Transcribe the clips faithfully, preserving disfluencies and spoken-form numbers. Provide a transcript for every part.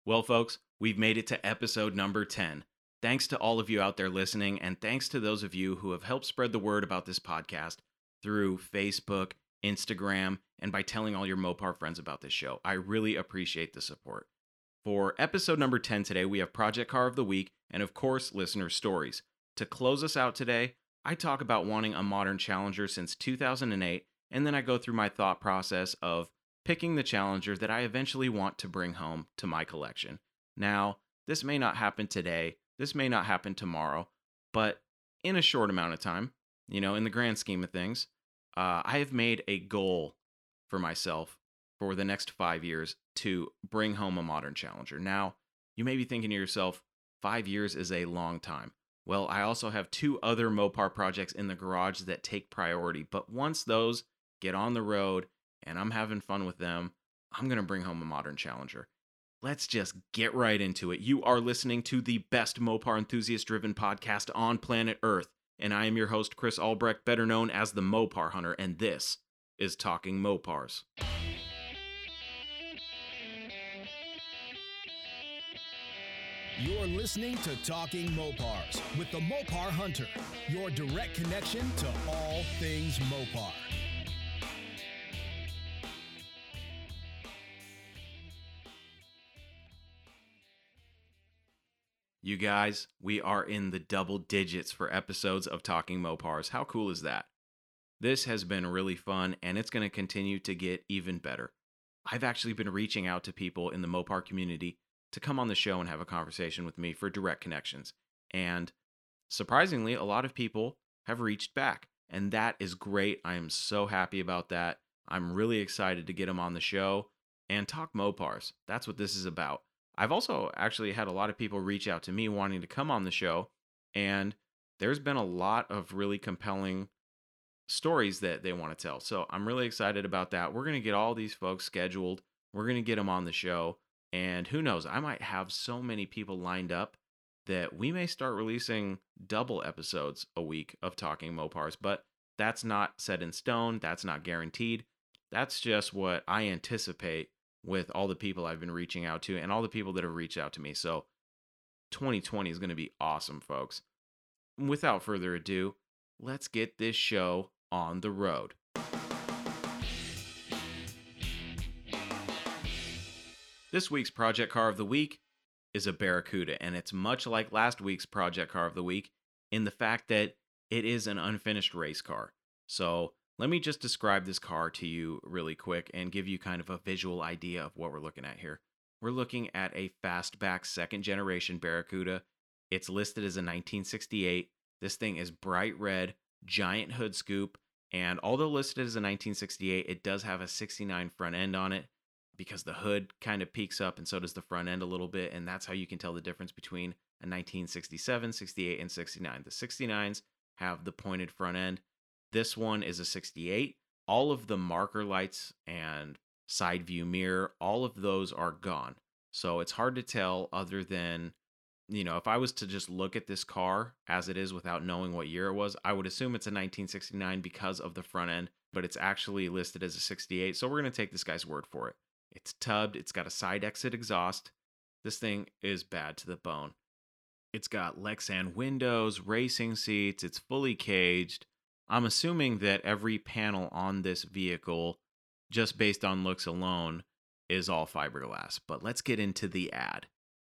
Well, folks, we've made it to episode number ten. Thanks to all of you out there listening, and thanks to those of you who have helped spread the word about this podcast through Facebook, Instagram, and by telling all your Mopar friends about this show. I really appreciate the support. For episode number ten today, we have Project Car of the Week and, of course, listener stories. To close us out today, I talk about wanting a modern Challenger since two thousand eight, and then I go through my thought process of picking the Challenger that I eventually want to bring home to my collection. Now, this may not happen today, this may not happen tomorrow, but in a short amount of time, you know, in the grand scheme of things, uh, I have made a goal for myself for the next five years to bring home a modern Challenger. Now, you may be thinking to yourself, five years is a long time. Well, I also have two other Mopar projects in the garage that take priority, but once those get on the road and I'm having fun with them, I'm going to bring home a modern Challenger. Let's just get right into it. You are listening to the best Mopar enthusiast-driven podcast on planet Earth, and I am your host, Chris Albrecht, better known as the Mopar Hunter, and this is Talking Mopars. You're listening to Talking Mopars with the Mopar Hunter, your direct connection to all things Mopar. You guys, we are in the double digits for episodes of Talking Mopars. How cool is that? This has been really fun, and it's going to continue to get even better. I've actually been reaching out to people in the Mopar community to come on the show and have a conversation with me for direct connections. And surprisingly, a lot of people have reached back, and that is great. I am so happy about that. I'm really excited to get them on the show and talk Mopars. That's what this is about. I've also actually had a lot of people reach out to me wanting to come on the show, and there's been a lot of really compelling stories that they want to tell. So I'm really excited about that. We're going to get all these folks scheduled. We're going to get them on the show. And who knows, I might have so many people lined up that we may start releasing double episodes a week of Talking Mopars, but that's not set in stone. That's not guaranteed. That's just what I anticipate with all the people I've been reaching out to and all the people that have reached out to me. So twenty twenty is going to be awesome, folks. Without further ado, let's get this show on the road. This week's Project Car of the Week is a Barracuda, and it's much like last week's Project Car of the Week in the fact that it is an unfinished race car. So let me just describe this car to you really quick and give you kind of a visual idea of what we're looking at here. We're looking at a fastback second generation Barracuda. It's listed as a nineteen sixty-eight. This thing is bright red, giant hood scoop, and although listed as a nineteen sixty-eight, it does have a sixty-nine front end on it because the hood kind of peaks up and so does the front end a little bit, and that's how you can tell the difference between a nineteen sixty-seven, sixty-eight, and sixty-nine. The sixty-nines have the pointed front end. This one is a sixty-eight. All of the marker lights and side view mirror, all of those are gone. So it's hard to tell other than, you know, if I was to just look at this car as it is without knowing what year it was, I would assume it's a nineteen sixty-nine because of the front end, but it's actually listed as a sixty-eight. So we're going to take this guy's word for it. It's tubbed. It's got a side exit exhaust. This thing is bad to the bone. It's got Lexan windows, racing seats. It's fully caged. I'm assuming that every panel on this vehicle, just based on looks alone, is all fiberglass. But let's get into the ad.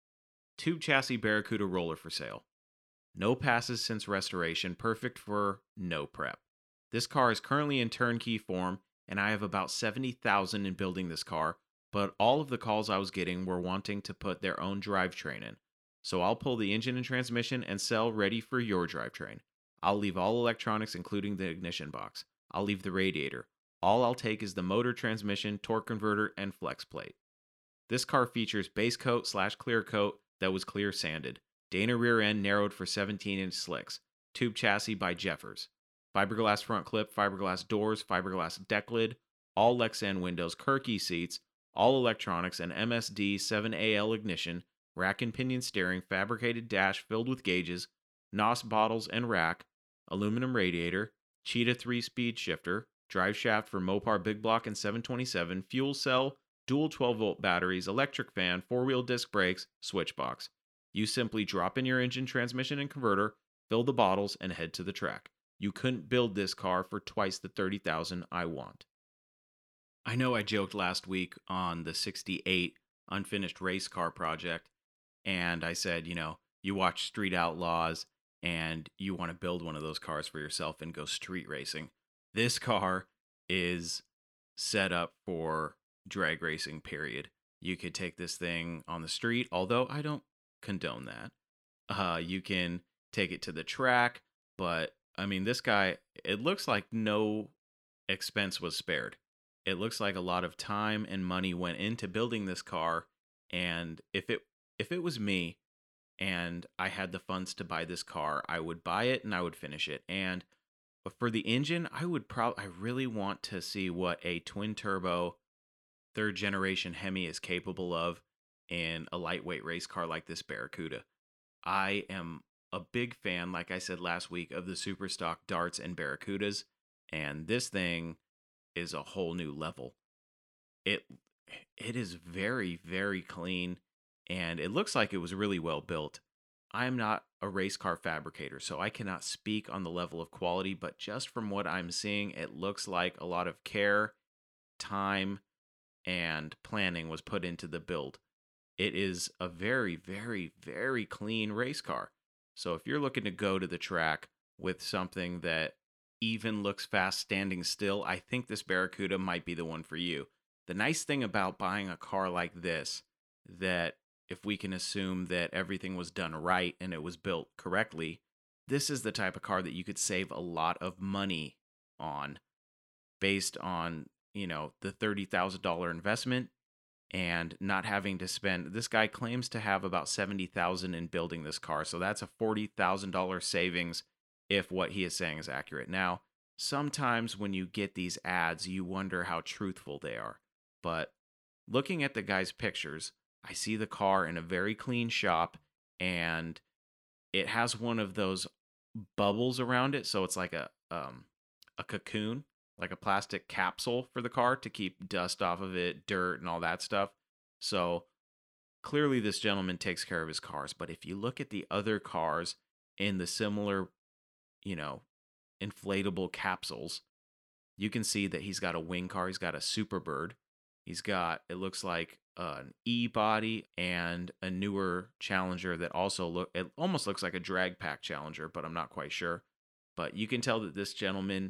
Tube chassis Barracuda roller for sale. No passes since restoration, perfect for no prep. This car is currently in turnkey form, and I have about seventy thousand in building this car, but all of the calls I was getting were wanting to put their own drivetrain in. So I'll pull the engine and transmission and sell ready for your drivetrain. I'll leave all electronics, including the ignition box. I'll leave the radiator. All I'll take is the motor, transmission, torque converter, and flex plate. This car features base coat slash clear coat that was clear sanded. Dana rear end narrowed for seventeen inch slicks. Tube chassis by Jeffers. Fiberglass front clip, fiberglass doors, fiberglass deck lid, all Lexan windows, Kirky seats, all electronics, and M S D seven A L ignition, rack and pinion steering, fabricated dash filled with gauges, N O S bottles and rack, aluminum radiator, Cheetah three speed shifter, drive shaft for Mopar Big Block and seven twenty-seven, fuel cell, dual twelve volt batteries, electric fan, four-wheel disc brakes, switch box. You simply drop in your engine, transmission, and converter, fill the bottles, and head to the track. You couldn't build this car for twice the thirty thousand dollars I want. I know I joked last week on the sixty-eight unfinished race car project, and I said, you know, you watch Street Outlaws and you want to build one of those cars for yourself and go street racing. This car is set up for drag racing, period. You could take this thing on the street, although I don't condone that. Uh, you can take it to the track, but I mean, this guy, it looks like no expense was spared. It looks like a lot of time and money went into building this car, and if it if it was me and I had the funds to buy this car, I would buy it and I would finish it. And for the engine, I would probably I really want to see what a twin turbo third generation Hemi is capable of in a lightweight race car like this Barracuda. I am a big fan, like I said last week, of the super stock darts and Barracudas, and this thing is a whole new level. It it is very, very clean, and it looks like it was really well built. I am not a race car fabricator, so I cannot speak on the level of quality, but just from what I'm seeing, it looks like a lot of care, time, and planning was put into the build. It is a very, very, very clean race car. So if you're looking to go to the track with something that even looks fast standing still, I think this Barracuda might be the one for you. The nice thing about buying a car like this, that if we can assume that everything was done right and it was built correctly, this is the type of car that you could save a lot of money on based on, you know, the thirty thousand dollars investment and not having to spend. This guy claims to have about seventy thousand dollars in building this car, so that's a forty thousand dollars savings if what he is saying is accurate. Now, sometimes when you get these ads, you wonder how truthful they are. But looking at the guy's pictures, I see the car in a very clean shop, and it has one of those bubbles around it, so it's like a um, a cocoon, like a plastic capsule for the car to keep dust off of it, dirt, and all that stuff. So clearly this gentleman takes care of his cars. But if you look at the other cars in the similar, you know, inflatable capsules, you can see that he's got a wing car. He's got a Superbird. He's got, it looks like an E-body and a newer Challenger that also look, it almost looks like a drag pack Challenger, but I'm not quite sure. But you can tell that this gentleman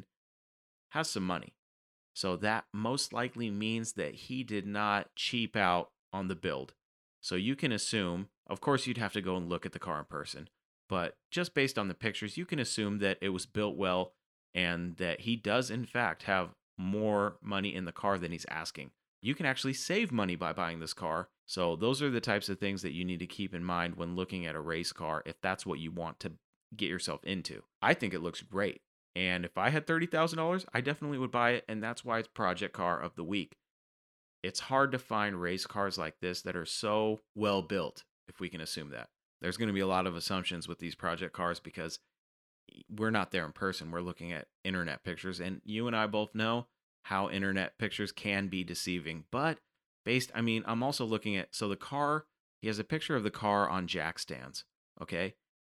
has some money. So that most likely means that he did not cheap out on the build. So you can assume, of course you'd have to go and look at the car in person, but just based on the pictures, you can assume that it was built well and that he does in fact have more money in the car than he's asking. You can actually save money by buying this car. So those are the types of things that you need to keep in mind when looking at a race car if that's what you want to get yourself into. I think it looks great. And if I had thirty thousand dollars, I definitely would buy it, and that's why it's Project Car of the Week. It's hard to find race cars like this that are so well built, if we can assume that. There's going to be a lot of assumptions with these project cars because we're not there in person. We're looking at internet pictures, and you and I both know how internet pictures can be deceiving. But based, I mean, I'm also looking at, so the car, he has a picture of the car on jack stands, okay?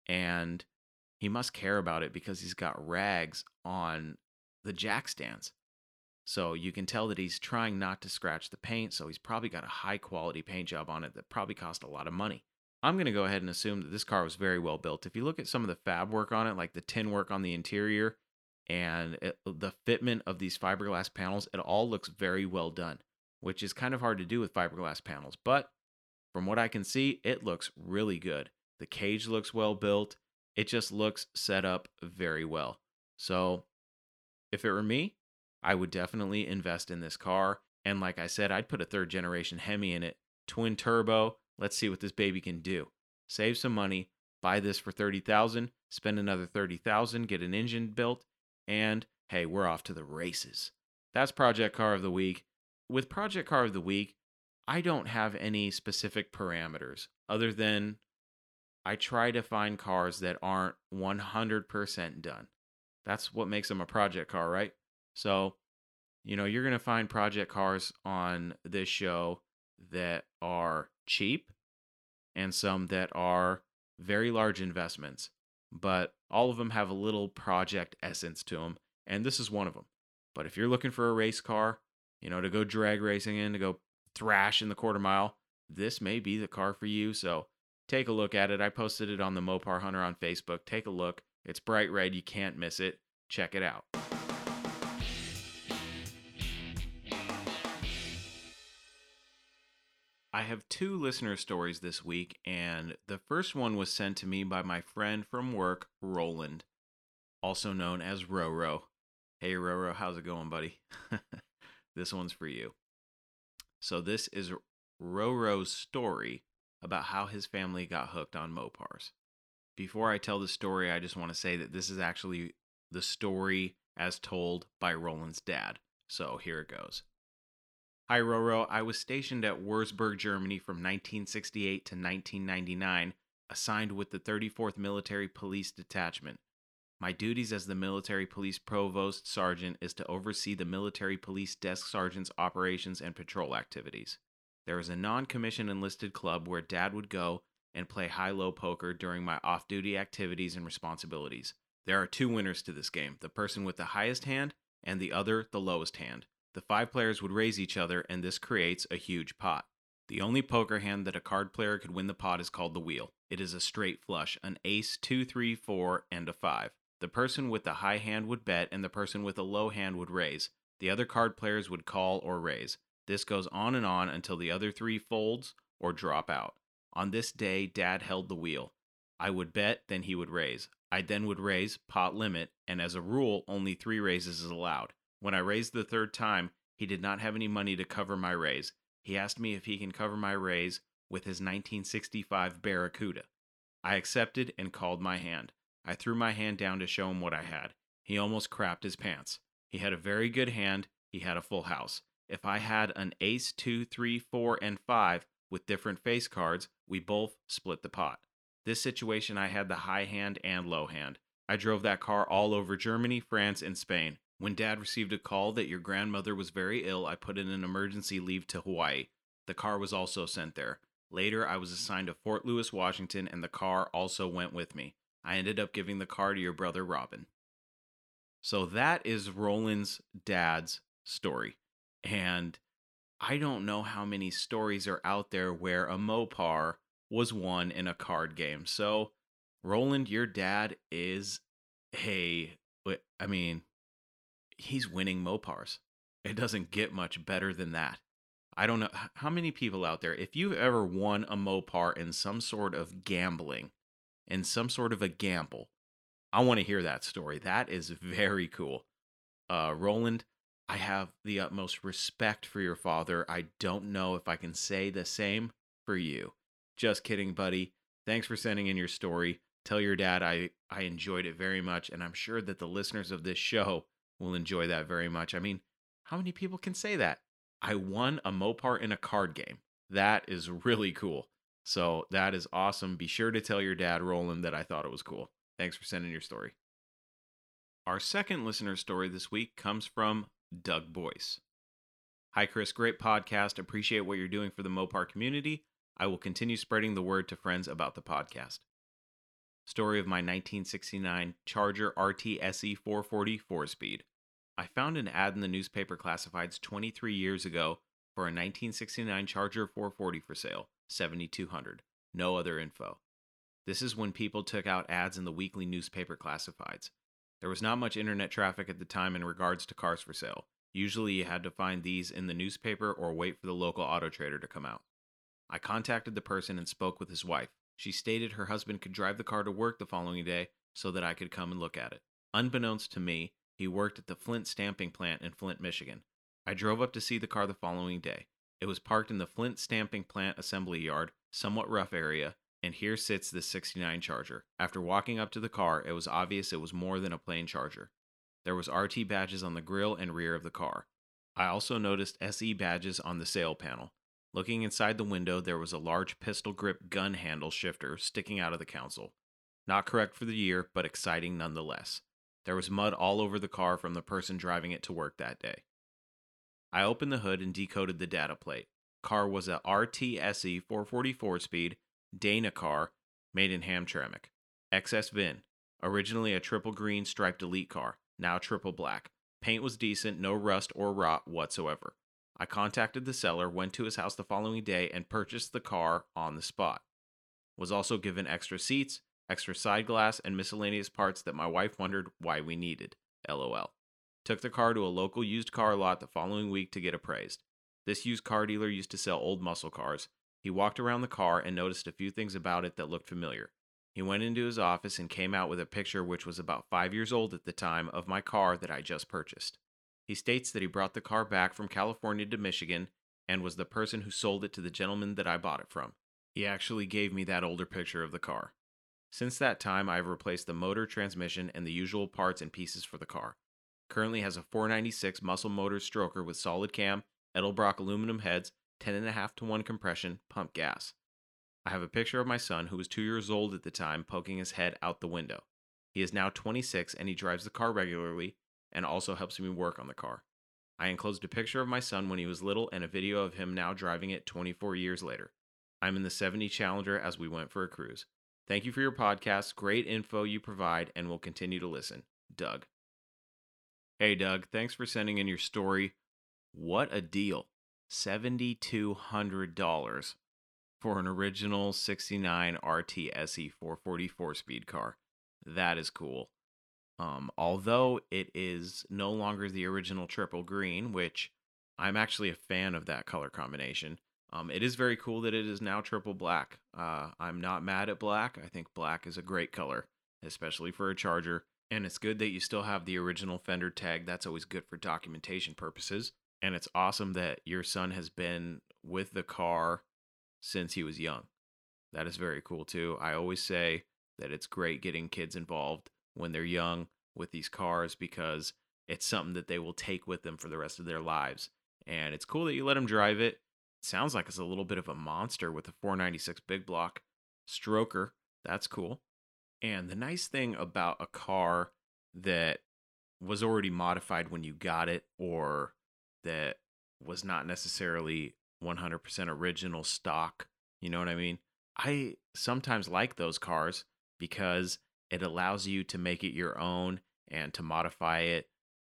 And he must care about it because he's got rags on the jack stands. So you can tell that he's trying not to scratch the paint, so he's probably got a high quality paint job on it that probably cost a lot of money. I'm going to go ahead and assume that this car was very well built. If you look at some of the fab work on it, like the tin work on the interior and it, the fitment of these fiberglass panels, it all looks very well done, which is kind of hard to do with fiberglass panels. But from what I can see, it looks really good. The cage looks well built. It just looks set up very well. So if it were me, I would definitely invest in this car. And like I said, I'd put a third generation Hemi in it. Twin turbo. Let's see what this baby can do. Save some money. Buy this for thirty thousand dollars. Spend another thirty thousand dollars. Get an engine built. And hey, we're off to the races. That's Project Car of the Week. With Project Car of the Week, I don't have any specific parameters other than I try to find cars that aren't one hundred percent done. That's what makes them a project car, right? So You know, you're going to find project cars on this show that are cheap and some that are very large investments, but all of them have a little project essence to them, and this is one of them. But if you're looking for a race car, you know, to go drag racing in, to go thrash in the quarter mile, this may be the car for you. So take a look at it. I posted it on the Mopar Hunter on Facebook. Take a look. It's bright red. You can't miss it. Check it out. I have two listener stories this week, and the first one was sent to me by my friend from work, Roland, also known as Roro. Hey, Roro, how's it going, buddy? This one's for you. So this is Roro's story about how his family got hooked on Mopars. Before I tell the story, I just want to say that this is actually the story as told by Roland's dad. So here it goes. Hi, Roro. I was stationed at Wurzburg, Germany from nineteen sixty-eight to nineteen ninety-nine, assigned with the thirty-fourth Military Police Detachment. My duties as the Military Police Provost Sergeant is to oversee the Military Police Desk Sergeant's operations and patrol activities. There is a non-commissioned enlisted club where Dad would go and play high-low poker during my off-duty activities and responsibilities. There are two winners to this game, the person with the highest hand and the other the lowest hand. The five players would raise each other, and this creates a huge pot. The only poker hand that a card player could win the pot is called the wheel. It is a straight flush, an ace, two, three, four, and a five. The person with the high hand would bet, and the person with a low hand would raise. The other card players would call or raise. This goes on and on until the other three folds or drop out. On this day, Dad held the wheel. I would bet, then he would raise. I then would raise, pot limit, and as a rule, only three raises is allowed. When I raised the third time, he did not have any money to cover my raise. He asked me if he can cover my raise with his nineteen sixty-five Barracuda. I accepted and called my hand. I threw my hand down to show him what I had. He almost crapped his pants. He had a very good hand. He had a full house. If I had an ace, two, three, four, and five with different face cards, we both split the pot. This situation, I had the high hand and low hand. I drove that car all over Germany, France, and Spain. When Dad received a call that your grandmother was very ill, I put in an emergency leave to Hawaii. The car was also sent there. Later, I was assigned to Fort Lewis, Washington, and the car also went with me. I ended up giving the car to your brother, Robin. So that is Roland's dad's story. And I don't know how many stories are out there where a Mopar was won in a card game. So, Roland, your dad is a, I mean, he's winning Mopars. It doesn't get much better than that. I don't know how many people out there, if you've ever won a Mopar in some sort of gambling, in some sort of a gamble, I want to hear that story. That is very cool. Uh, Roland, I have the utmost respect for your father. I don't know if I can say the same for you. Just kidding, buddy. Thanks for sending in your story. Tell your dad I, I enjoyed it very much, and I'm sure that the listeners of this show will enjoy that very much. I mean, how many people can say that? I won a Mopar in a card game. That is really cool. So that is awesome. Be sure to tell your dad, Roland, that I thought it was cool. Thanks for sending your story. Our second listener story this week comes from Doug Boyce. Hi, Chris. Great podcast. Appreciate what you're doing for the Mopar community. I will continue spreading the word to friends about the podcast. Story of my nineteen sixty-nine Charger R T S E four forty four-speed. I found an ad in the newspaper classifieds twenty-three years ago for a nineteen sixty-nine Charger four forty for sale, seventy-two hundred. No other info. This is when people took out ads in the weekly newspaper classifieds. There was not much internet traffic at the time in regards to cars for sale. Usually you had to find these in the newspaper or wait for the local auto trader to come out. I contacted the person and spoke with his wife. She stated her husband could drive the car to work the following day so that I could come and look at it. Unbeknownst to me, he worked at the Flint stamping plant in Flint, Michigan. I drove up to see the car the following day. It was parked in the Flint stamping plant assembly yard, somewhat rough area, and here sits this sixty-nine Charger. After walking up to the car, it was obvious it was more than a plain Charger. There was R T badges on the grille and rear of the car. I also noticed S E badges on the sail panel. Looking inside the window, there was a large pistol grip gun handle shifter sticking out of the console. Not correct for the year, but exciting nonetheless. There was mud all over the car from the person driving it to work that day. I opened the hood and decoded the data plate. Car was a R T S E four forty-four speed Dana car made in Hamtramck. X S V I N. Originally a triple green striped elite car, now triple black. Paint was decent, no rust or rot whatsoever. I contacted the seller, went to his house the following day, and purchased the car on the spot. Was also given extra seats, extra side glass, and miscellaneous parts that my wife wondered why we needed. LOL. Took the car to a local used car lot the following week to get appraised. This used car dealer used to sell old muscle cars. He walked around the car and noticed a few things about it that looked familiar. He went into his office and came out with a picture which was about five years old at the time of my car that I just purchased. He states that he brought the car back from California to Michigan and was the person who sold it to the gentleman that I bought it from. He actually gave me that older picture of the car. Since that time, I have replaced the motor, transmission, and the usual parts and pieces for the car. Currently has a four ninety-six Muscle Motors stroker with solid cam, Edelbrock aluminum heads, ten point five to one compression, pump gas. I have a picture of my son, who was two years old at the time, poking his head out the window. He is now twenty-six and he drives the car regularly and also helps me work on the car. I enclosed a picture of my son when he was little and a video of him now driving it twenty-four years later. I'm in the seventy Challenger as we went for a cruise. Thank you for your podcast. Great info you provide and will continue to listen. Doug. Hey, Doug. Thanks for sending in your story. What a deal. seven thousand two hundred dollars for an original sixty-nine R T S E four forty-four speed car. That is cool. Um, although it is no longer the original triple green, which I'm actually a fan of that color combination. Um, it is very cool that it is now triple black. Uh, I'm not mad at black. I think black is a great color, especially for a Charger. And it's good that you still have the original fender tag. That's always good for documentation purposes. And it's awesome that your son has been with the car since he was young. That is very cool too. I always say that it's great getting kids involved when they're young with these cars because it's something that they will take with them for the rest of their lives. And it's cool that you let them drive it. It sounds like it's a little bit of a monster with a four ninety-six big block stroker. That's cool. And the nice thing about a car that was already modified when you got it, or that was not necessarily one hundred percent original stock, you know what I mean? I sometimes like those cars because it allows you to make it your own and to modify it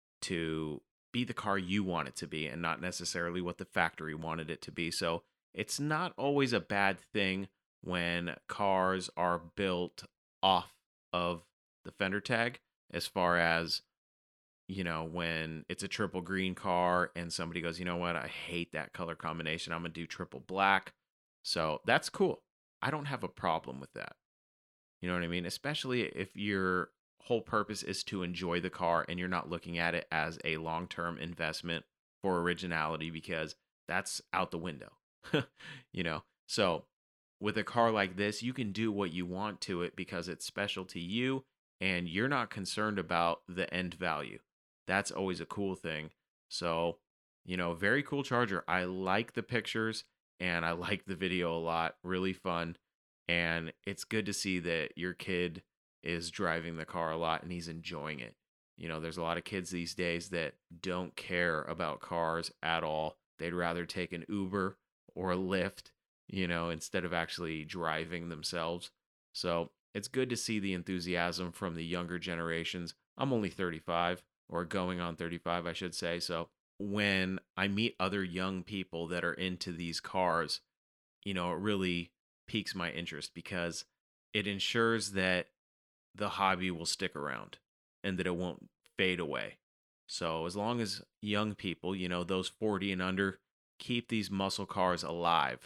to be the car you want it to be and not necessarily what the factory wanted it to be. So it's not always a bad thing when cars are built off of the fender tag, as far as, you know, when it's a triple green car and somebody goes, you know what, I hate that color combination, I'm going to do triple black. So that's cool. I don't have a problem with that. You know what I mean? Especially if your whole purpose is to enjoy the car and you're not looking at it as a long-term investment for originality, because that's out the window. You know? So with a car like this, you can do what you want to it because it's special to you and you're not concerned about the end value. That's always a cool thing. So, you know, very cool Charger. I like the pictures and I like the video a lot. Really fun. And it's good to see that your kid is driving the car a lot and he's enjoying it. You know, there's a lot of kids these days that don't care about cars at all. They'd rather take an Uber or a Lyft, you know, instead of actually driving themselves. So it's good to see the enthusiasm from the younger generations. I'm only thirty-five, or going on thirty-five, I should say. So when I meet other young people that are into these cars, you know, it really piques my interest because it ensures that the hobby will stick around and that it won't fade away. So as long as young people, you know, those forty and under, keep these muscle cars alive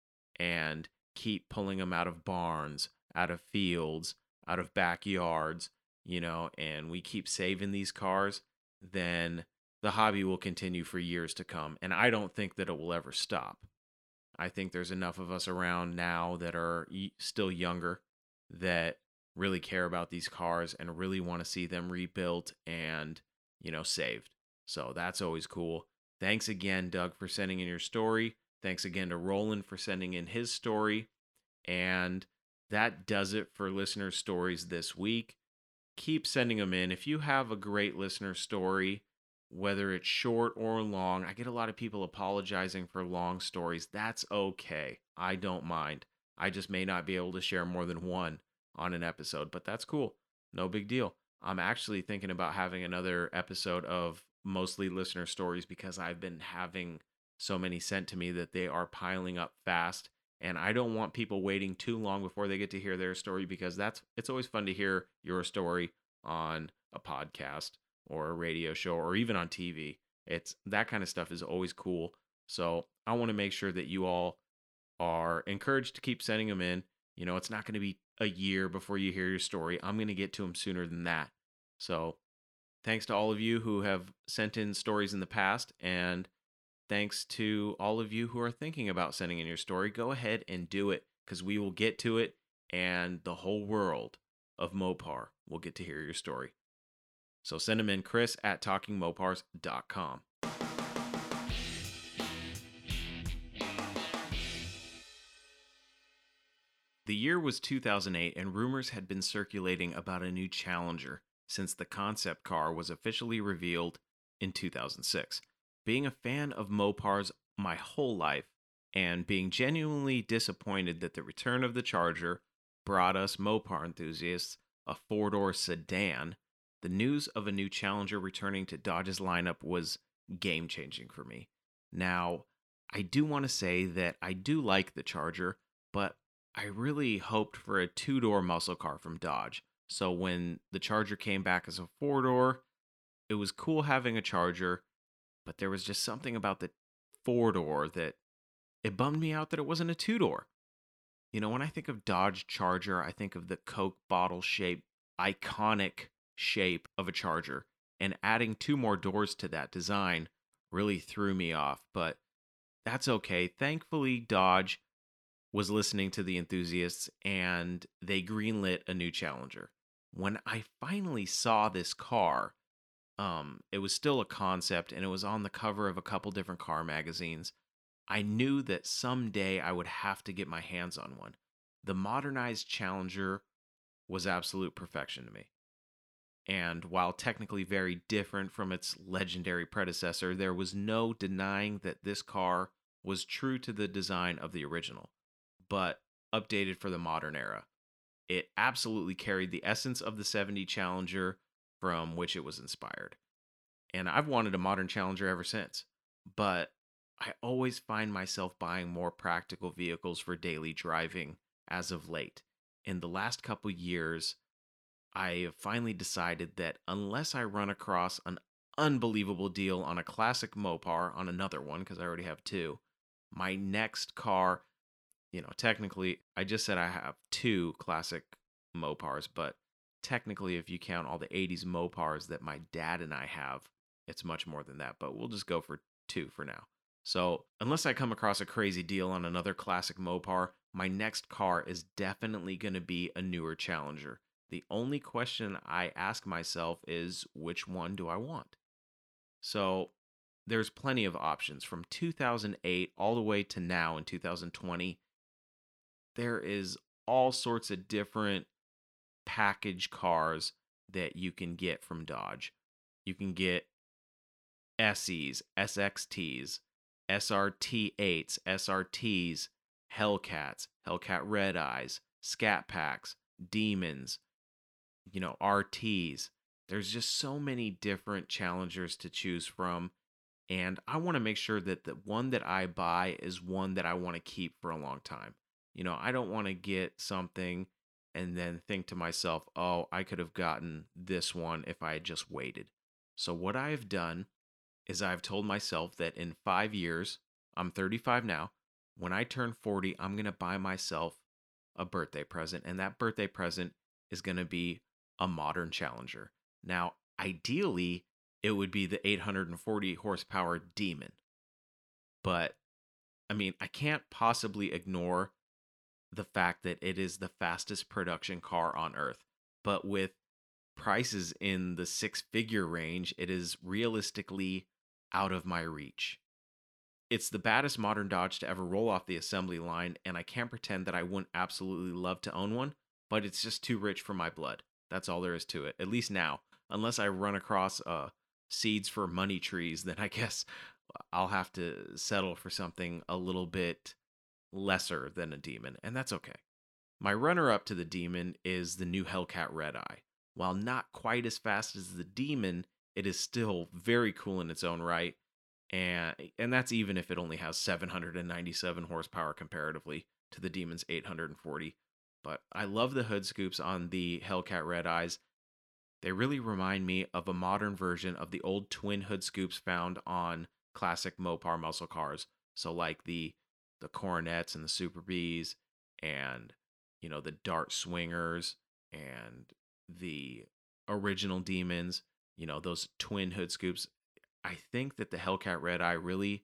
and keep pulling them out of barns, out of fields, out of backyards, you know, and we keep saving these cars, then the hobby will continue for years to come. And I don't think that it will ever stop. I think there's enough of us around now that are still younger that really care about these cars and really want to see them rebuilt and, you know, saved. So that's always cool. Thanks again, Doug, for sending in your story. Thanks again to Roland for sending in his story. And that does it for listener stories this week. Keep sending them in. If you have a great listener story, whether it's short or long. I get a lot of people apologizing for long stories. That's okay. I don't mind. I just may not be able to share more than one on an episode, but that's cool. No big deal. I'm actually thinking about having another episode of mostly listener stories because I've been having so many sent to me that they are piling up fast. And I don't want people waiting too long before they get to hear their story, because that's it's always fun to hear your story on a podcast or a radio show or even on T V. It's that kind of stuff is always cool. So I want to make sure that you all are encouraged to keep sending them in. You know, it's not going to be a year before you hear your story. I'm going to get to them sooner than that. So thanks to all of you who have sent in stories in the past, and thanks to all of you who are thinking about sending in your story. Go ahead and do it, because we will get to it, and the whole world of Mopar will get to hear your story. So send them in, Chris at talking mopars dot com. The year was two thousand eight, and rumors had been circulating about a new Challenger since the concept car was officially revealed in two thousand six. Being a fan of Mopars my whole life, and being genuinely disappointed that the return of the Charger brought us Mopar enthusiasts a four-door sedan, the news of a new Challenger returning to Dodge's lineup was game-changing for me. Now, I do want to say that I do like the Charger, but I really hoped for a two-door muscle car from Dodge. So when the Charger came back as a four-door, it was cool having a Charger, but there was just something about the four-door that it bummed me out that it wasn't a two-door. You know, when I think of Dodge Charger, I think of the Coke bottle shape, iconic shape of a Charger, and adding two more doors to that design really threw me off, but that's okay. Thankfully, Dodge was listening to the enthusiasts, and they greenlit a new Challenger. When I finally saw this car, um, it was still a concept, and it was on the cover of a couple different car magazines. I knew that someday I would have to get my hands on one. The modernized Challenger was absolute perfection to me. And while technically very different from its legendary predecessor, there was no denying that this car was true to the design of the original, but updated for the modern era. It absolutely carried the essence of the seventy Challenger from which it was inspired. And I've wanted a modern Challenger ever since, but I always find myself buying more practical vehicles for daily driving as of late. In the last couple years, I have finally decided that unless I run across an unbelievable deal on a classic Mopar, on another one, because I already have two, my next car, you know, technically, I just said I have two classic Mopars, but technically, if you count all the eighties Mopars that my dad and I have, it's much more than that, but we'll just go for two for now. So, unless I come across a crazy deal on another classic Mopar, my next car is definitely going to be a newer Challenger. The only question I ask myself is, which one do I want? So, there's plenty of options from two thousand eight all the way to now in two thousand twenty. There is all sorts of different package cars that you can get from Dodge. You can get S Es, S X Ts, S R T eights, S R Ts, Hellcats, Hellcat Red Eyes, Scat Packs, Demons, you know, R Ts. There's just so many different Challengers to choose from, and I want to make sure that the one that I buy is one that I want to keep for a long time. You know, I don't want to get something and then think to myself, oh, I could have gotten this one if I had just waited. So what I've done is I've told myself that in five years, I'm thirty-five now, when I turn forty, I'm going to buy myself a birthday present, and that birthday present is going to be a modern Challenger. Now, ideally, it would be the eight hundred forty horsepower Demon. But, I mean, I can't possibly ignore the fact that it is the fastest production car on Earth. But with prices in the six-figure range, it is realistically out of my reach. It's the baddest modern Dodge to ever roll off the assembly line, and I can't pretend that I wouldn't absolutely love to own one, but it's just too rich for my blood. That's all there is to it, at least now. Unless I run across a, seeds for money trees, then I guess I'll have to settle for something a little bit lesser than a demon, and that's okay. My runner up to the demon is the new Hellcat Red Eye. While not quite as fast as the demon, it is still very cool in its own right, and and that's even if it only has seven hundred ninety-seven horsepower comparatively to the demon's eight hundred forty. But I love the hood scoops on the Hellcat Red Eyes. They really remind me of a modern version of the old twin hood scoops found on classic Mopar muscle cars. So like the the Coronets and the Super Bs, and you know the Dart Swingers and the original Demons, you know those twin hood scoops. I think that the Hellcat Red Eye really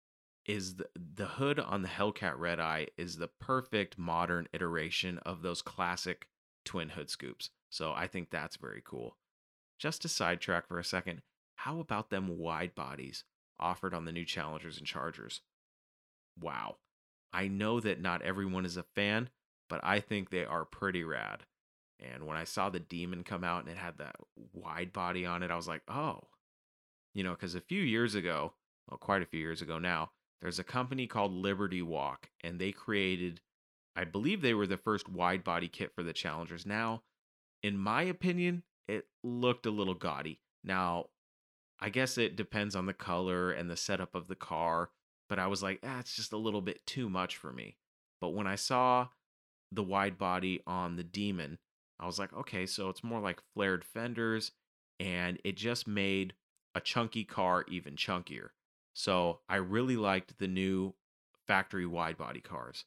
is the, the hood on the Hellcat Red Eye is the perfect modern iteration of those classic twin hood scoops. So I think that's very cool. Just to sidetrack for a second, how about them wide bodies offered on the new Challengers and Chargers? Wow. I know that not everyone is a fan, but I think they are pretty rad. And when I saw the Demon come out and it had that wide body on it, I was like, oh. You know, because a few years ago, well, quite a few years ago now, there's a company called Liberty Walk, and they created, I believe they were the first wide body kit for the Challengers. Now, in my opinion, it looked a little gaudy. Now, I guess it depends on the color and the setup of the car, but I was like, ah, it's just a little bit too much for me. But when I saw the wide body on the Demon, I was like, okay, so it's more like flared fenders, and it just made a chunky car even chunkier. So I really liked the new factory wide body cars.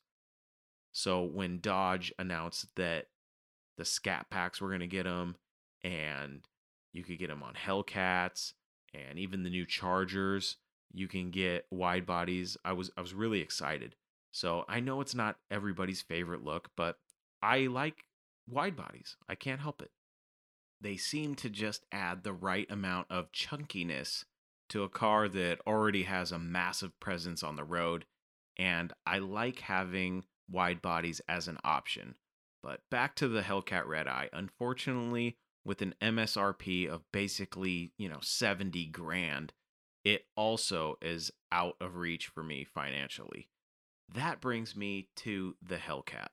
So when Dodge announced that the Scat Packs were going to get them, and you could get them on Hellcats, and even the new Chargers, you can get wide bodies. I was I was really excited. So I know it's not everybody's favorite look, but I like wide bodies. I can't help it. They seem to just add the right amount of chunkiness to a car that already has a massive presence on the road, and I like having wide bodies as an option. But back to the Hellcat Red Eye. Unfortunately, with an M S R P of basically, you know, seventy grand, it also is out of reach for me financially. That brings me to the Hellcat.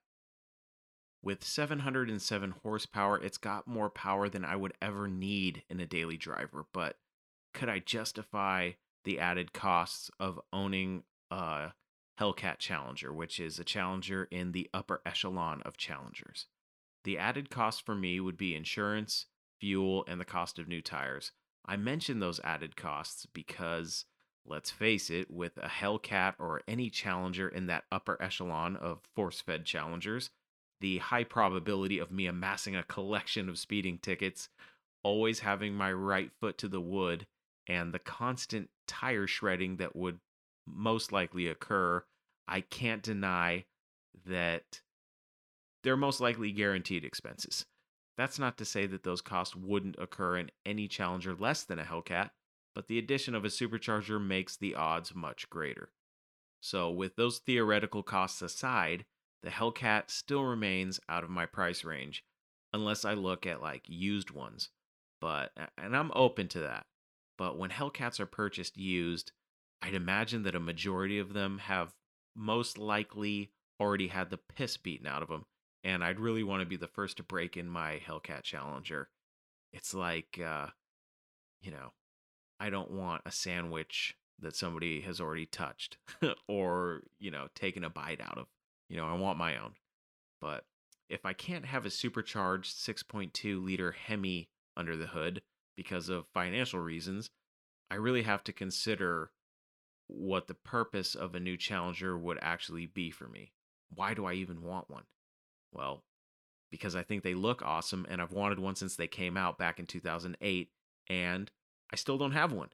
With seven hundred seven horsepower, it's got more power than I would ever need in a daily driver, but could I justify the added costs of owning a Hellcat Challenger, which is a Challenger in the upper echelon of Challengers? The added cost for me would be insurance, fuel, and the cost of new tires. I mention those added costs because, let's face it, with a Hellcat or any Challenger in that upper echelon of force-fed Challengers, the high probability of me amassing a collection of speeding tickets, always having my right foot to the wood, and the constant tire shredding that would most likely occur, I can't deny that they're most likely guaranteed expenses. That's not to say that those costs wouldn't occur in any Challenger less than a Hellcat, but the addition of a supercharger makes the odds much greater. So with those theoretical costs aside, the Hellcat still remains out of my price range, unless I look at like used ones. But, and I'm open to that. But when Hellcats are purchased used, I'd imagine that a majority of them have most likely already had the piss beaten out of them. And I'd really want to be the first to break in my Hellcat Challenger. It's like, uh, you know, I don't want a sandwich that somebody has already touched or, you know, taken a bite out of. You know, I want my own. But if I can't have a supercharged six point two liter Hemi under the hood because of financial reasons, I really have to consider what the purpose of a new Challenger would actually be for me. Why do I even want one? Well, because I think they look awesome, and I've wanted one since they came out back in two thousand eight, and I still don't have one.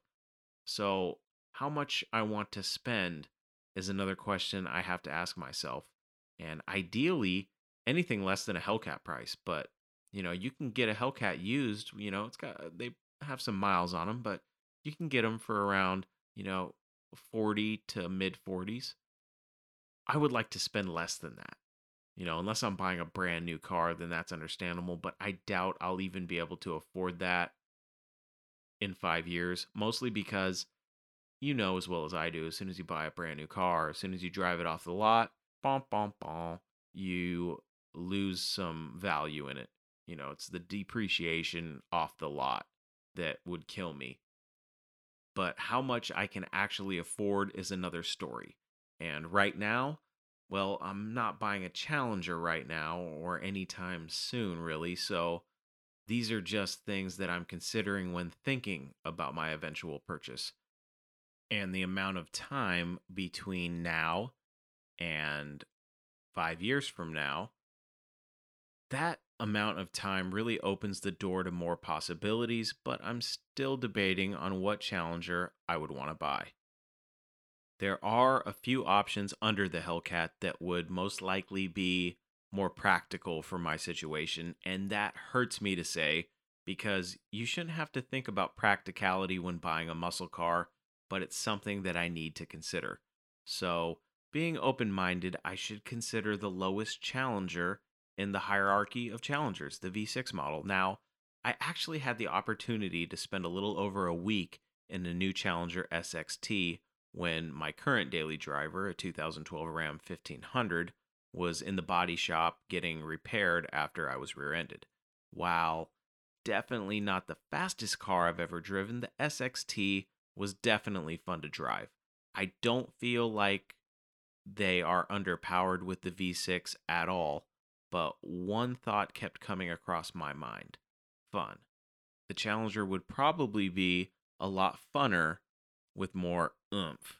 So how much I want to spend is another question I have to ask myself. And ideally, anything less than a Hellcat price. But, you know, you can get a Hellcat used, you know, it's got, they have some miles on them, but you can get them for around, you know, forty to mid forties. I would like to spend less than that. You know, unless I'm buying a brand new car, then that's understandable, but I doubt I'll even be able to afford that. in five years, mostly because you know as well as I do, as soon as you buy a brand new car, as soon as you drive it off the lot, bom, bom, bom, you lose some value in it. You know, it's the depreciation off the lot that would kill me. But how much I can actually afford is another story. And right now, well, I'm not buying a Challenger right now or anytime soon, really. So these are just things that I'm considering when thinking about my eventual purchase. And the amount of time between now and five years from now, that amount of time really opens the door to more possibilities, but I'm still debating on what Challenger I would want to buy. There are a few options under the Hellcat that would most likely be more practical for my situation, and that hurts me to say because you shouldn't have to think about practicality when buying a muscle car, but it's something that I need to consider. So, being open minded, I should consider the lowest Challenger in the hierarchy of Challengers, the V six model. Now, I actually had the opportunity to spend a little over a week in a new Challenger S X T when my current daily driver, a two thousand twelve Ram fifteen hundred, was in the body shop getting repaired after I was rear-ended. While definitely not the fastest car I've ever driven, the S X T was definitely fun to drive. I don't feel like they are underpowered with the V six at all, but one thought kept coming across my mind. Fun. The Challenger would probably be a lot funner with more oomph.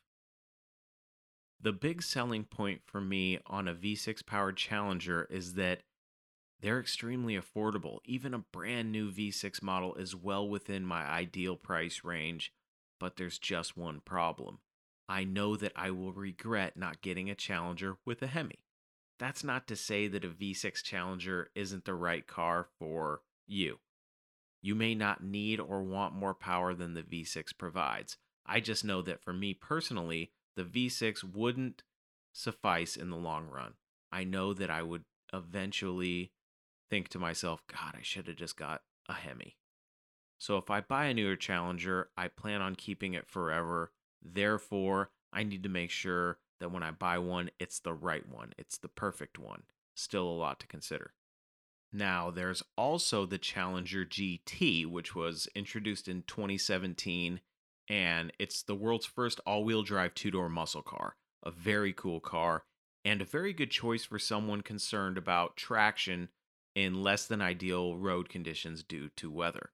The big selling point for me on a V six powered Challenger is that they're extremely affordable. Even a brand new V six model is well within my ideal price range, but there's just one problem. I know that I will regret not getting a Challenger with a Hemi. That's not to say that a V six Challenger isn't the right car for you. You may not need or want more power than the V six provides. I just know that for me personally, the V six wouldn't suffice in the long run. I know that I would eventually think to myself, God, I should have just got a Hemi. So if I buy a newer Challenger, I plan on keeping it forever. Therefore, I need to make sure that when I buy one, it's the right one. It's the perfect one. Still a lot to consider. Now, there's also the Challenger G T, which was introduced in twenty seventeen, and it's the world's first all-wheel drive two-door muscle car. A very cool car, and a very good choice for someone concerned about traction in less than ideal road conditions due to weather.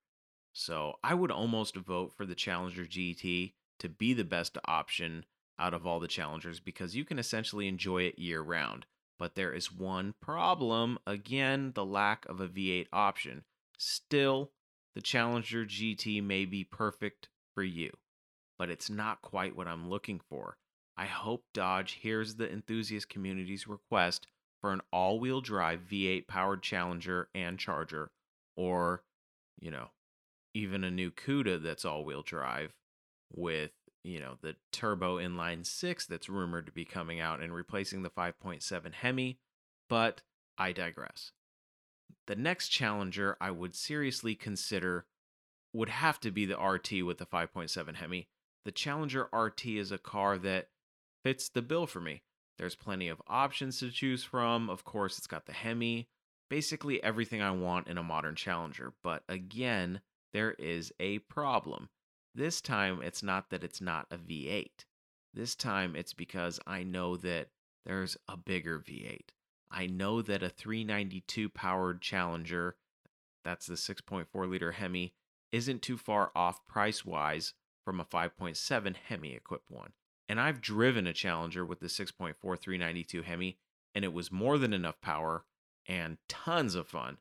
So I would almost vote for the Challenger G T to be the best option out of all the Challengers because you can essentially enjoy it year-round. But there is one problem, again, the lack of a V eight option. Still, the Challenger G T may be perfect for you, but it's not quite what I'm looking for. I hope Dodge hears the enthusiast community's request for an all-wheel drive V eight powered Challenger and Charger, or, you know, even a new CUDA that's all-wheel drive with, you know, the turbo inline six that's rumored to be coming out and replacing the five point seven Hemi, but I digress. The next Challenger I would seriously consider would have to be the R T with the five point seven Hemi. The Challenger R T is a car that fits the bill for me. There's plenty of options to choose from. Of course, it's got the Hemi, basically everything I want in a modern Challenger. But again, there is a problem. This time, it's not that it's not a V eight. This time, it's because I know that there's a bigger V eight. I know that a three ninety-two powered Challenger, that's the six point four liter Hemi, isn't too far off price-wise from a five point seven Hemi-equipped one. And I've driven a Challenger with the six point four three ninety-two Hemi, and it was more than enough power and tons of fun.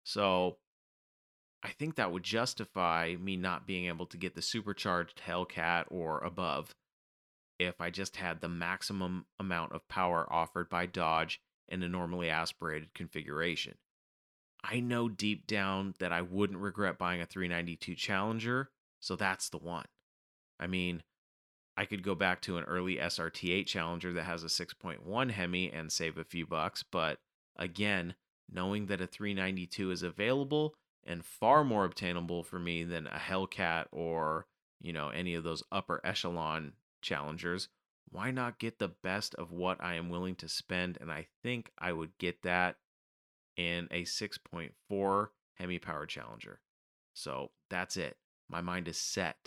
So I think that would justify me not being able to get the supercharged Hellcat or above if I just had the maximum amount of power offered by Dodge in a normally aspirated configuration. I know deep down that I wouldn't regret buying a three ninety-two Challenger, so that's the one. I mean, I could go back to an early S R T eight Challenger that has a six point one Hemi and save a few bucks, but again, knowing that a three ninety-two is available and far more obtainable for me than a Hellcat or, you know, any of those upper echelon challengers, why not get the best of what I am willing to spend? And I think I would get that in a six point four Hemi Power Challenger. So that's it. My mind is set,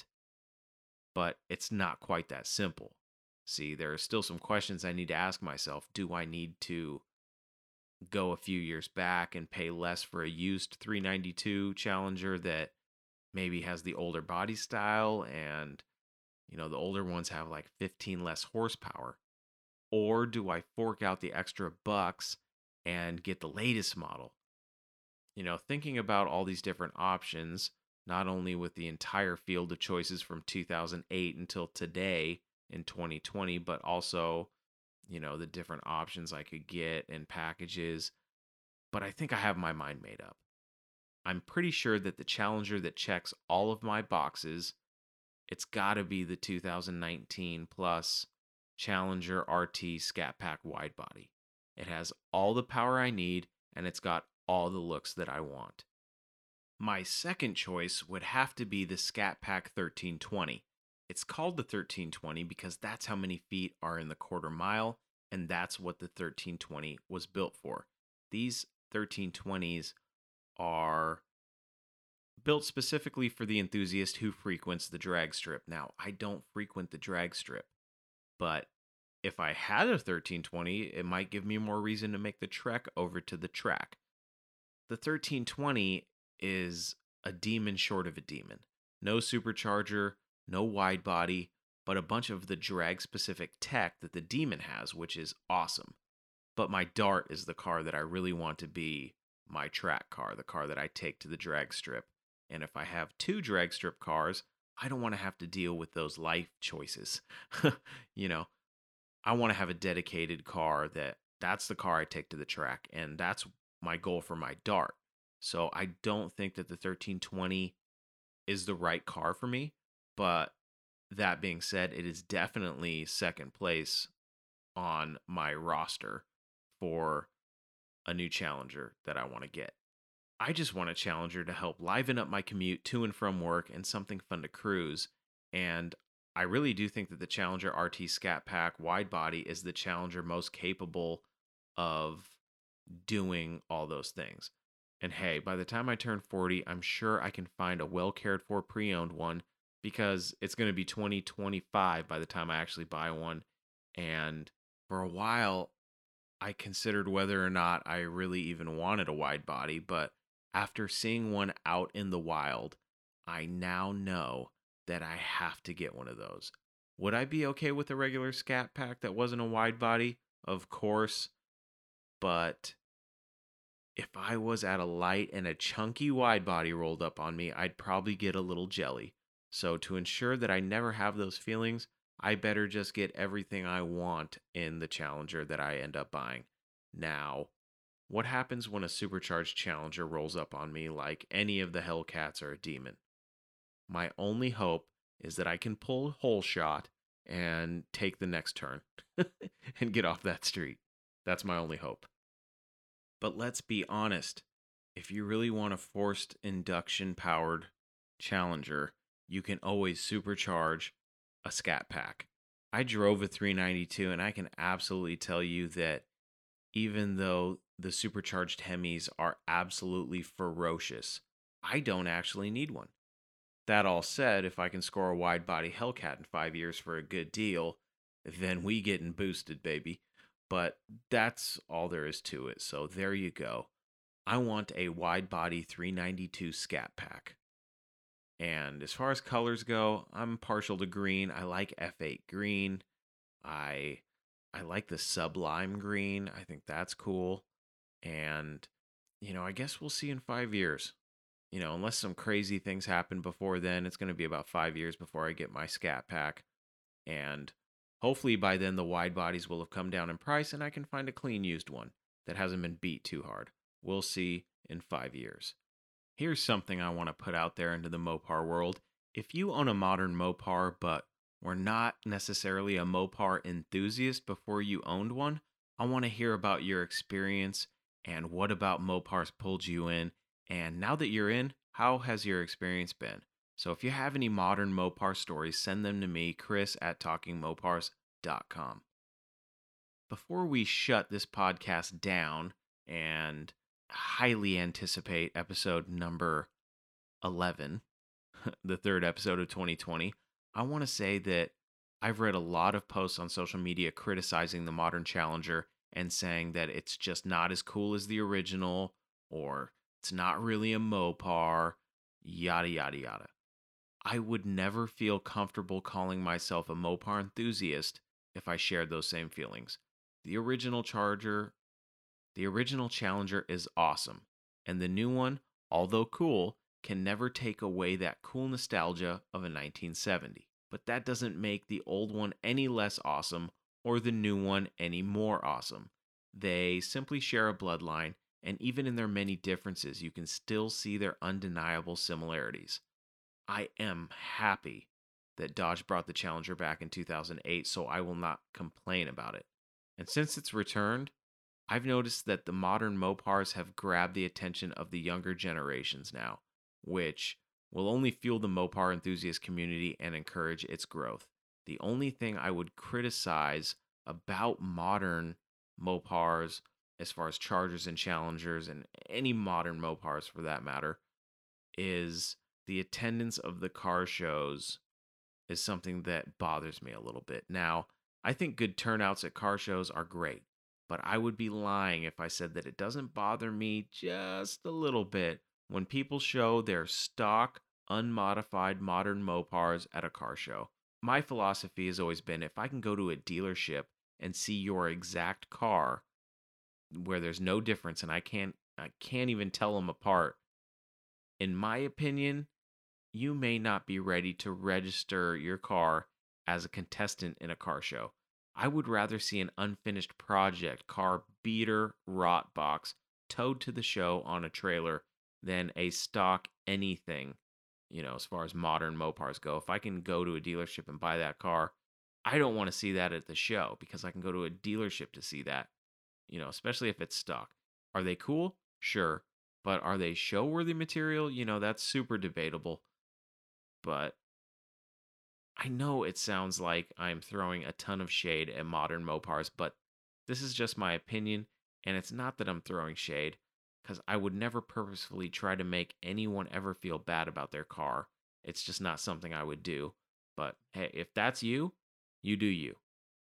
but it's not quite that simple. See, there are still some questions I need to ask myself. Do I need to go a few years back and pay less for a used three ninety-two Challenger that maybe has the older body style and, you know, the older ones have like fifteen less horsepower? Or do I fork out the extra bucks and get the latest model? You know, thinking about all these different options, not only with the entire field of choices from two thousand eight until today in twenty twenty, but also, you know, the different options I could get and packages. But I think I have my mind made up. I'm pretty sure that the Challenger that checks all of my boxes, it's got to be the two thousand nineteen Plus Challenger R T Scat Pack wide body. It has all the power I need, and it's got all the looks that I want. My second choice would have to be the Scat Pack thirteen twenty. It's called the thirteen twenty because that's how many feet are in the quarter mile, and that's what the thirteen twenty was built for. These thirteen twenties are built specifically for the enthusiast who frequents the drag strip. Now, I don't frequent the drag strip, but if I had a thirteen twenty, it might give me more reason to make the trek over to the track. The thirteen twenty is a demon short of a demon. No supercharger, no wide body, but a bunch of the drag specific tech that the demon has, which is awesome. But my Dart is the car that I really want to be my track car, the car that I take to the drag strip. And if I have two drag strip cars, I don't want to have to deal with those life choices. You know, I want to have a dedicated car that that's the car I take to the track, and that's my goal for my Dart. So I don't think that the thirteen twenty is the right car for me, but that being said, it is definitely second place on my roster for a new Challenger that I want to get. I just want a Challenger to help liven up my commute to and from work and something fun to cruise. And I really do think that the Challenger R T Scat Pack wide body is the Challenger most capable of doing all those things. And hey, by the time I turn forty, I'm sure I can find a well cared for pre-owned one, because it's going to be twenty twenty-five by the time I actually buy one. And for a while, I considered whether or not I really even wanted a wide body, but after seeing one out in the wild, I now know that I have to get one of those. Would I be okay with a regular Scat Pack that wasn't a wide body? Of course. But if I was at a light and a chunky wide body rolled up on me, I'd probably get a little jelly. So to ensure that I never have those feelings, I better just get everything I want in the Challenger that I end up buying. Now, what happens when a supercharged Challenger rolls up on me like any of the Hellcats or a Demon? My only hope is that I can pull hole shot and take the next turn and get off that street. That's my only hope. But let's be honest, if you really want a forced induction powered Challenger, you can always supercharge a Scat Pack. I drove a three ninety-two, and I can absolutely tell you that even though the supercharged Hemis are absolutely ferocious, I don't actually need one. That all said, if I can score a wide body Hellcat in five years for a good deal, then we getting boosted, baby. But that's all there is to it. So there you go. I want a wide body three ninety-two Scat Pack. And as far as colors go, I'm partial to green. I like F eight green. I I like the Sublime green. I think that's cool. And, you know, I guess we'll see in five years. You know, unless some crazy things happen before then, it's going to be about five years before I get my Scat Pack. And hopefully by then the wide bodies will have come down in price and I can find a clean used one that hasn't been beat too hard. We'll see in five years. Here's something I want to put out there into the Mopar world. If you own a modern Mopar, but were not necessarily a Mopar enthusiast before you owned one, I want to hear about your experience and what about Mopars pulled you in, And now that you're in, how has your experience been? So if you have any modern Mopar stories, send them to me, Chris at talking mopars dot com. Before we shut this podcast down and highly anticipate episode number eleven, the third episode of twenty twenty, I want to say that I've read a lot of posts on social media criticizing the modern Challenger and saying that it's just not as cool as the original, or it's not really a Mopar, yada, yada, yada. I would never feel comfortable calling myself a Mopar enthusiast if I shared those same feelings. The original Charger, the original Challenger is awesome, and the new one, although cool, can never take away that cool nostalgia of a nineteen seventy. But that doesn't make the old one any less awesome or the new one any more awesome. They simply share a bloodline, and even in their many differences, you can still see their undeniable similarities. I am happy that Dodge brought the Challenger back in two thousand eight, so I will not complain about it. And since it's returned, I've noticed that the modern Mopars have grabbed the attention of the younger generations now, which will only fuel the Mopar enthusiast community and encourage its growth. The only thing I would criticize about modern Mopars, as far as Chargers and Challengers and any modern Mopars for that matter, is the attendance of the car shows is something that bothers me a little bit. Now, I think good turnouts at car shows are great, but I would be lying if I said that it doesn't bother me just a little bit when people show their stock, unmodified modern Mopars at a car show. My philosophy has always been, if I can go to a dealership and see your exact car where there's no difference and I can't I can't even tell them apart, in my opinion, you may not be ready to register your car as a contestant in a car show. I would rather see an unfinished project car beater rot box towed to the show on a trailer than a stock anything, you know, as far as modern Mopars go. If I can go to a dealership and buy that car, I don't want to see that at the show because I can go to a dealership to see that, you know, especially if it's stock. Are they cool? Sure. But are they show-worthy material? You know, that's super debatable. But I know it sounds like I'm throwing a ton of shade at modern Mopars, but this is just my opinion, and it's not that I'm throwing shade, because I would never purposefully try to make anyone ever feel bad about their car. It's just not something I would do. But hey, if that's you, you do you.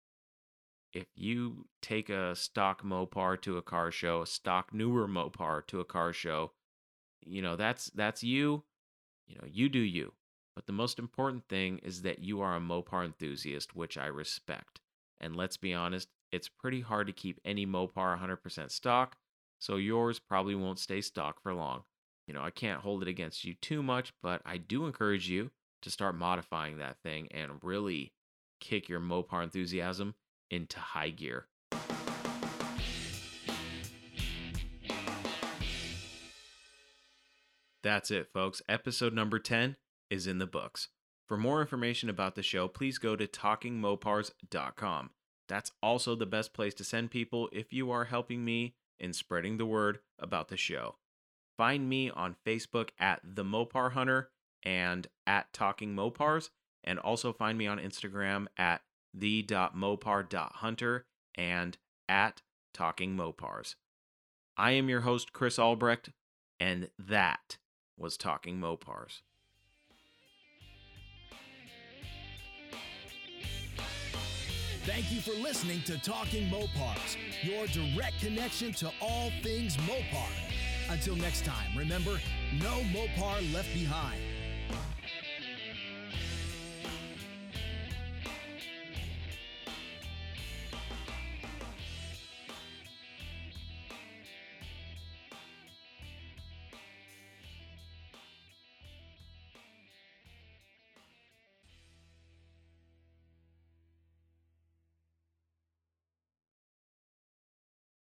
If you take a stock Mopar to a car show, a stock newer Mopar to a car show, you know, that's that's you. You know, you do you. But the most important thing is that you are a Mopar enthusiast, which I respect. And let's be honest, it's pretty hard to keep any Mopar one hundred percent stock, so yours probably won't stay stock for long. You know, I can't hold it against you too much, but I do encourage you to start modifying that thing and really kick your Mopar enthusiasm into high gear. That's it, folks. Episode number ten is in the books. For more information about the show, please go to talking mopars dot com. That's also the best place to send people if you are helping me in spreading the word about the show. Find me on Facebook at The Mopar Hunter and at Talking Mopars, and also find me on Instagram at the dot mopar dot hunter and at Talking Mopars. I am your host, Chris Albrecht, and that was Talking Mopars. Thank you for listening to Talking Mopars, your direct connection to all things Mopar. Until next time, remember, no Mopar left behind.